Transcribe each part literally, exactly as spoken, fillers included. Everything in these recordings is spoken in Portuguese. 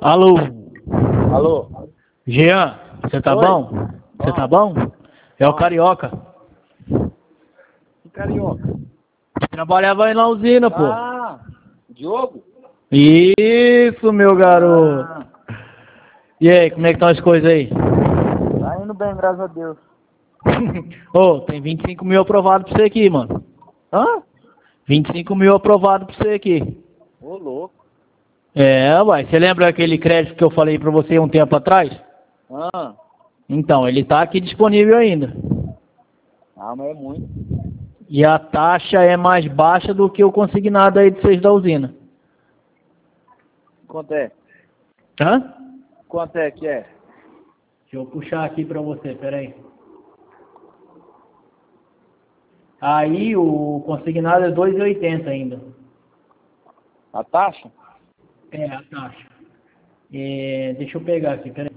Alô, Alô? Jean, você tá Oi. bom? Você Bom. tá bom? É o Bom. Carioca. Que carioca? Trabalhava aí na usina, pô. Ah, Diogo? Isso, meu garoto. Ah, E aí, como é que estão as coisas aí? tá indo bem, graças a Deus. Ô, tem vinte e cinco mil aprovado pra você aqui, mano. Hã? vinte e cinco mil aprovado pra você aqui. Ô, louco. É, uai. Você lembra aquele crédito que eu falei pra você um tempo atrás? Ah, Então, ele tá aqui disponível ainda. ah, mas é muito. E a taxa é mais baixa do que o consignado aí de vocês da usina. Quanto é? Hã? Quanto é que é? Deixa eu puxar aqui pra você, peraí. Aí o consignado é dois e oitenta ainda. A taxa? É, a taxa. É, deixa eu pegar aqui, peraí.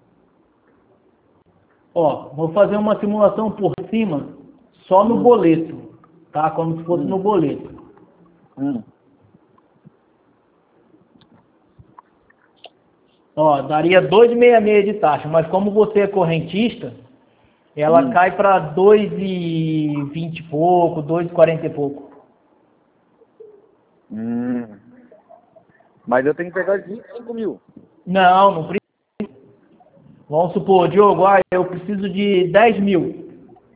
Ó, vou fazer uma simulação por cima, só no Hum. boleto, tá? Como se fosse Hum. no boleto. Hum. Ó, daria dois e sessenta e seis de taxa, mas como você é correntista, ela Hum. cai para dois e vinte e pouco, dois e quarenta e pouco. Hum. Mas eu tenho que pegar vinte e cinco mil. Não, não precisa. Vamos supor, Diogo, ah, eu preciso de dez mil.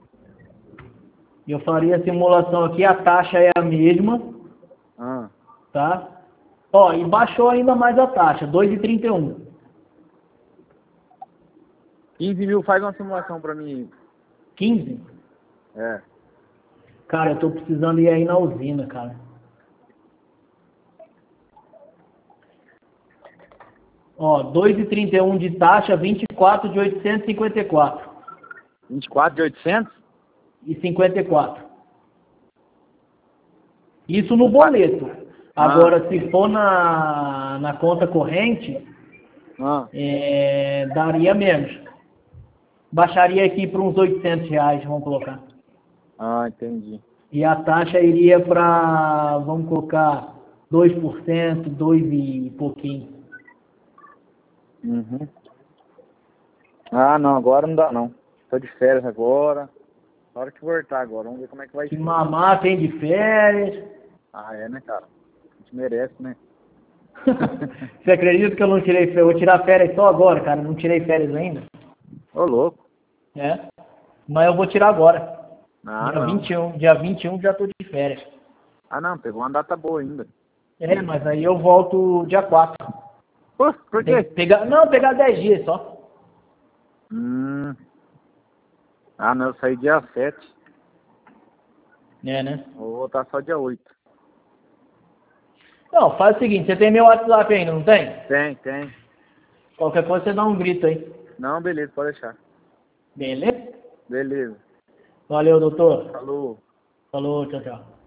Eu faria a simulação aqui, a taxa é a mesma, Ah. tá? Ó, e baixou ainda mais a taxa, dois e trinta e um. quinze mil faz uma simulação pra mim. quinze? É. Cara, eu tô precisando ir aí na usina, cara. Ó, dois e trinta e um de taxa, vinte e quatro de oitocentos e cinquenta e quatro. vinte e quatro de oitocentos? E cinquenta e quatro. Isso no boleto. Ah. Agora, se for na, na conta corrente, Ah. é, daria menos. Baixaria aqui para uns oitocentos reais, vamos colocar. Ah, entendi. E a taxa iria para, vamos colocar, dois por cento, dois e pouquinho. Uhum. Ah, não, agora não dá não. Tô de férias agora. Na hora que voltar agora, vamos ver como é que vai Que ser. mamar tem de férias. Ah, é, né, cara? A gente merece, né? Você acredita que eu não tirei férias? Eu vou tirar férias só agora, cara. Não tirei férias ainda. Ô, louco. É. Mas eu vou tirar agora. Ah, Dia não. vinte e um. Dia vinte e um já tô de férias. Ah, não, pegou uma data boa ainda. É, mas aí eu volto dia quatro. Pô, por Tem quê? que pegar. Não, pegar dez dias só. Hum. Ah, não, eu saí dia sete. É, né? Vou voltar só dia oito. Não, faz o seguinte, você tem meu WhatsApp ainda, não tem? Tem, tem. Qualquer coisa você dá um grito aí. Não, beleza, pode deixar. Beleza? Beleza. Valeu, doutor. Falou. Falou, tchau, tchau.